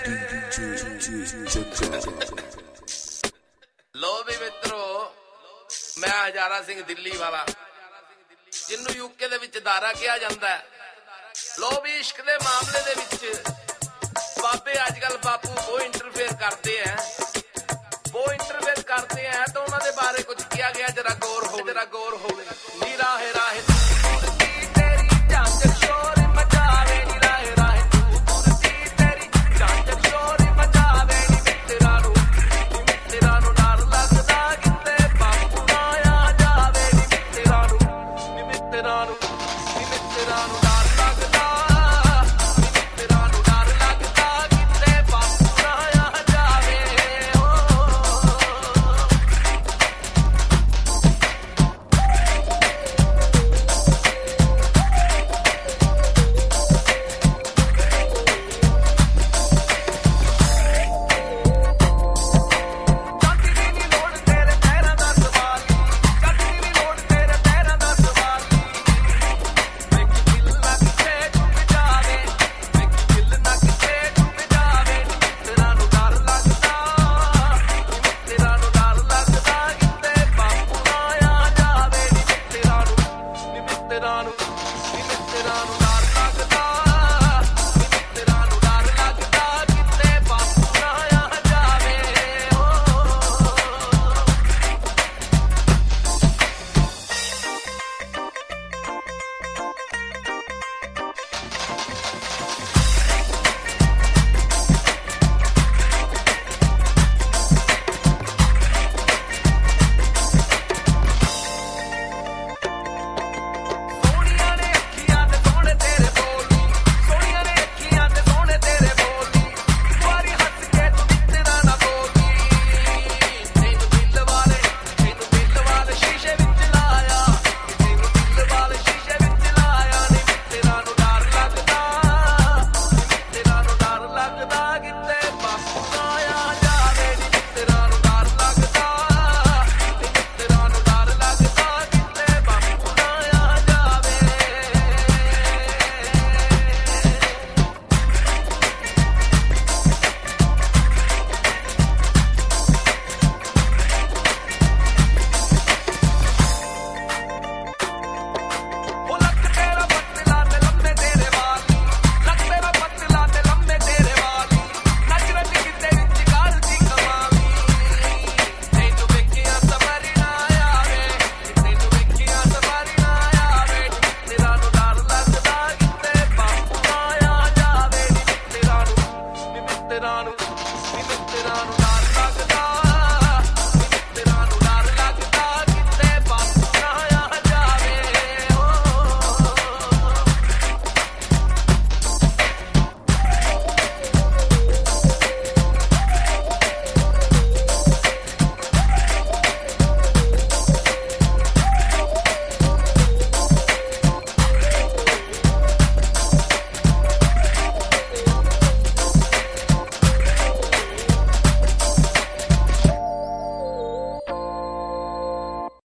लो भी मित्रों, मैं हजारा सिंह दिल्ली वाला, जिन्नू यूके दे विच दारा कहा जाता है। लो भी इश्क दे मामले दे विच बाबे अजकल बापू वो इंटरफेयर करते हैं, तो उन्होंने बारे कुछ किया गया। जरा गौर हो नी राहे राहे तेरी झांझर शोर मचावे, नी राहे राहे तेरी झांझर शोर मचावे, नी मित्तरानू डर लगदा किते बापू ना आ जावे, नी मित्तरानू